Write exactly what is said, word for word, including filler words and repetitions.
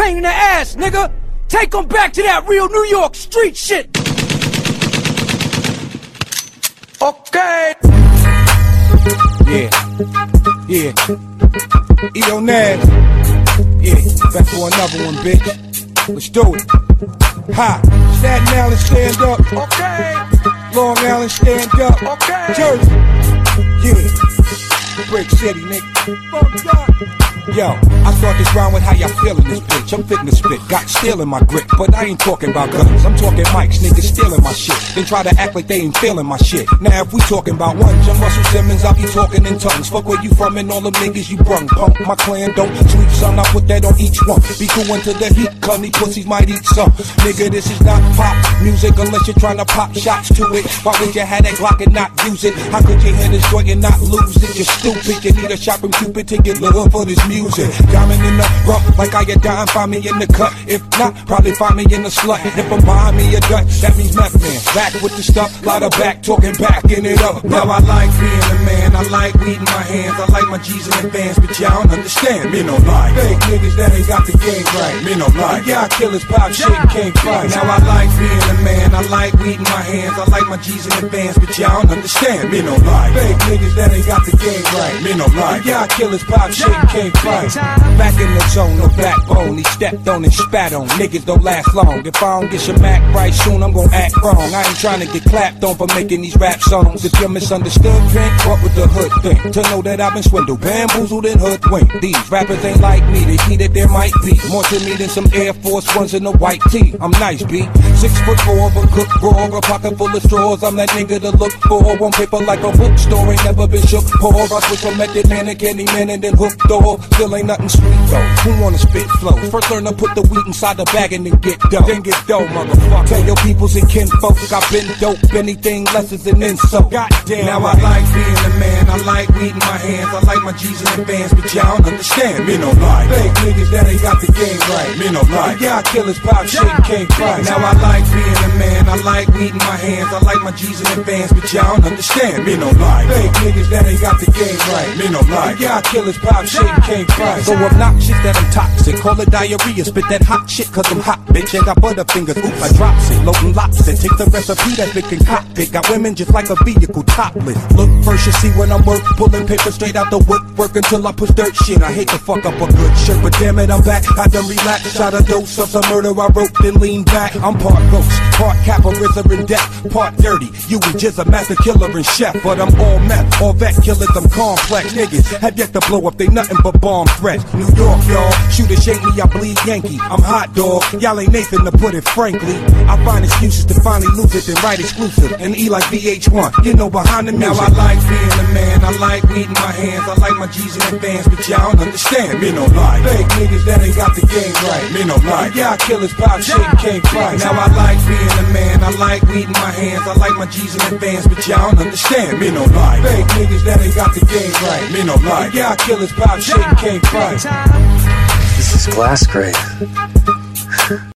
pain in the ass, nigga. Take them back to that real New York street shit. Okay. Yeah. Yeah. Edo Nash. Yeah. Back for another one, bitch. Let's do it. Ha. Staten Island, stand up. Okay. Long Island, stand up. Okay. Jersey. Yeah. Brick City, nigga. Fuck up. Yo, I start this round with how y'all feeling this bitch. I'm fitting to spit, got steel in my grip, but I ain't talking about guns. I'm talking mics, niggas stealing my shit, then try to act like they ain't feeling my shit. Now if we talking about ones, I'm Russell Simmons, I be talking in tongues. Fuck where you from and all the niggas you brung. Punk my clan, don't sleep, son, I put that on each one. Be cool until the heat come, these pussies might eat some. Nigga, this is not pop music unless you're trying to pop shots to it. Why would you have that Glock and not use it? How could you hear this joint and not lose it? You're stupid, you need a shot from Cupid to get love for this music. Diamond in the rough, like I get dying, find me in the cut. If not, probably find me in the slut. If I'm behind me a gut, that means meth man. Back with the stuff, lot of back, talking backing it up. Now I like being a man, I like weed in my hands, I like my G's in advance, but y'all don't understand, me no lie. Fake niggas that ain't got the game right, me no lie. Y'all killers pop shit and can't fight. Now I like being a man, I like weed in my hands, I like my G's in advance, but y'all don't understand, me no lie. Fake niggas that ain't got the game right, me no lie. Y'all killers pop shit and can't fight. Back in the zone, no backbone. He stepped on and spat on. Niggas don't last long. If I don't get your Mac right soon, I'm gon' act wrong. I ain't trying to get clapped on for making these rap songs. If you're misunderstood, drink, what with the hood thing? To know that I've been swindled, bamboozled, and hoodwinked. These rappers ain't like me. They see that there might be more to me than some Air Force Ones in a white tee. I'm nice, B. Six foot four, but cook raw, a pocket full of straws. I'm that nigga to look for. One paper like a bookstore, ain't never been shook. Pour I switch from method man to candy man and then hooked door. Still ain't nothing sweet though. Who wanna spit flows? First learn to put the weed inside the bag and then get dough. Then get dough, motherfucker. Tell your peoples and kinfolk I've been dope. Anything less is an insult. Goddamn. Now I like being a man. I like weed in my hands. I like my G's in advance, but y'all don't understand. Me no lie. Fake niggas that ain't got the game right. Me no lie. Y'all killers pop shit and can't fight. Now I like being a man. I like weed in my hands. I like my G's in advance, but y'all don't understand. Me no lie. Fake niggas that ain't got the game right. Me no lie. Y'all killers pop shit and can't fight. So obnoxious that I'm toxic, call it diarrhea, spit that hot shit cause I'm hot, bitch. Ain't got butterfingers, oops, I drops it, loading lops it, take the recipe that's been concocted, got women just like a vehicle topless. Look first, you see when I'm work, pulling paper straight out the wood, work until I push dirt shit. I hate to fuck up a good shirt, but damn it, I'm back, I done relaxed, shot a dose of some murder I wrote, then lean back. I'm part ghost, part Kappa, RZA and death, part dirty, you and just a master killer and chef, but I'm all meth, all vet killers, I'm complex. Niggas have yet to blow up, they nothing but bomb threats. New York, y'all, shoot and shake me, I bleed Yankee. I'm hot dog, y'all ain't Nathan to put it frankly. I find excuses to finally lose it, then write exclusive. And E like V H one, you know behind the music. Now I like being a man, I like weed in my hands, I like my G's in advance, but y'all don't understand. Me no lie. Fake niggas that ain't got the game right. Me no lie. Y'all killers pop shit and can't fight. Now I like being a man, I like weed in my hands, I like my G's in advance, but y'all don't understand. Me no lie. Fake niggas that ain't got the game right. Me no lie. Y'all killers pop shit and can't fight. This is Glass Grave.